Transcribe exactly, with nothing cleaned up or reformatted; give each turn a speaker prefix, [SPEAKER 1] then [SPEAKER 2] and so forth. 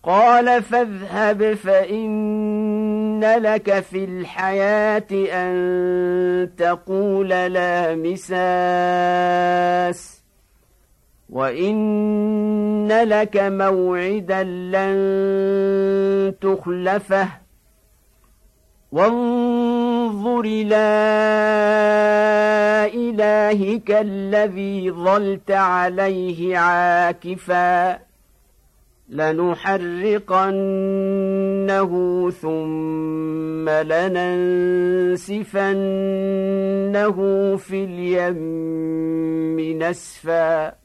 [SPEAKER 1] قال فاذهب فإن لك في الحياة أن تقول لا مساس وإن لك موعدا لن تخلفه وانظر إلى إلهك الذي ظلت عليه عاكفا لنحرقنه ثم لننسفنه في اليم نسفا